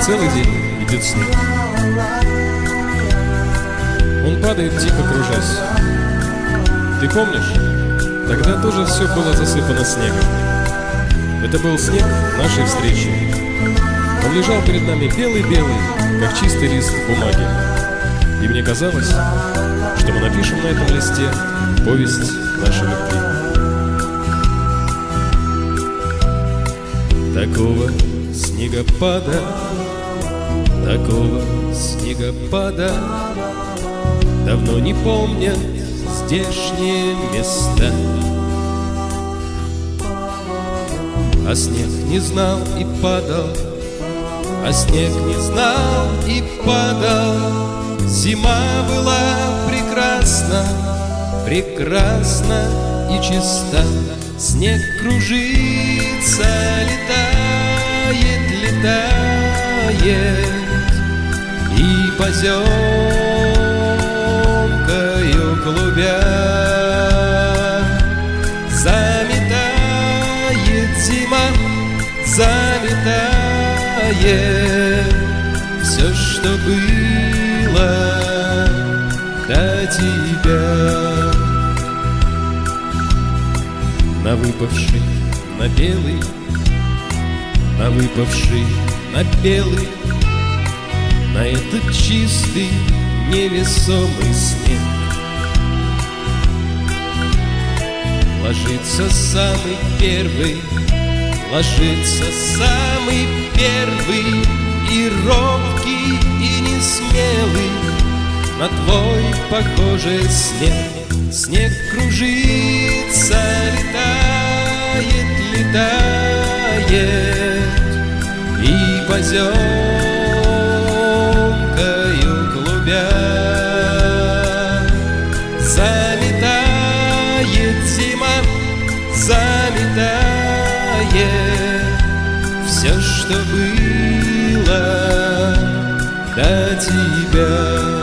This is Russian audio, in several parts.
целый день идет снег. Он падает, тихо кружась. Ты помнишь? Тогда тоже все было засыпано снегом. Это был снег нашей встречи. Он лежал перед нами белый-белый, как чистый лист бумаги. И мне казалось, что мы напишем на этом листе повесть нашей любви. Такого снегопада, такого снегопада давно не помнят здешние места. А снег не знал и падал, а снег не знал и падал. Зима была прекрасна, прекрасна и чиста. Снег кружится, летает, летает, и поземкою клубя заметает зима, заметает все, что было до тебя. На выпавший, на белый, на выпавший, на белый, на этот чистый, невесомый снег ложится самый первый, ложится самый первый, и робкий, и несмелый на твой похожий снег. Снег кружится, летает, летает, и поземкою клубя заметает зима, заметает все, что было до тебя.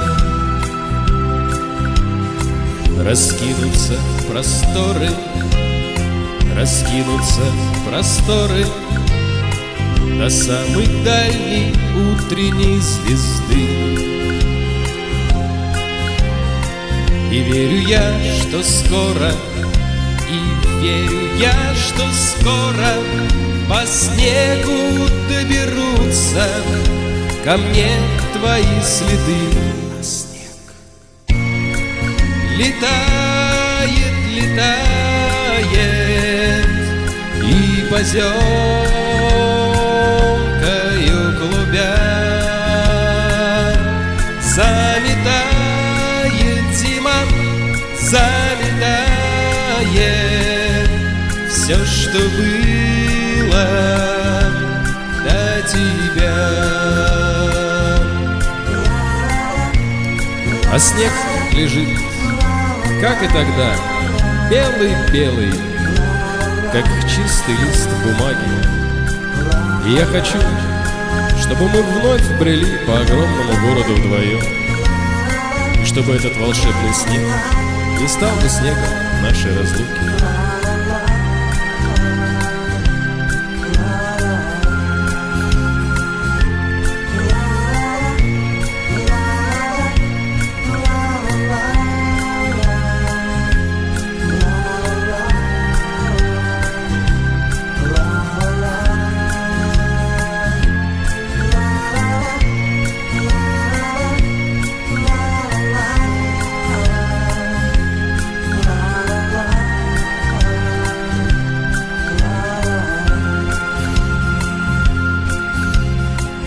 Раскинутся просторы, раскинутся просторы до самой дальней утренней звезды. И верю я, что скоро, и верю я, что скоро по снегу доберутся ко мне твои следы. А снег летает, летает, и поземкою клубя заметает зима, заметает все, что было до тебя. А снег лежит, как и тогда, белый-белый, как чистый лист бумаги. И я хочу, чтобы мы вновь брели по огромному городу вдвоем, и чтобы этот волшебный снег не стал бы снегом нашей разлуки.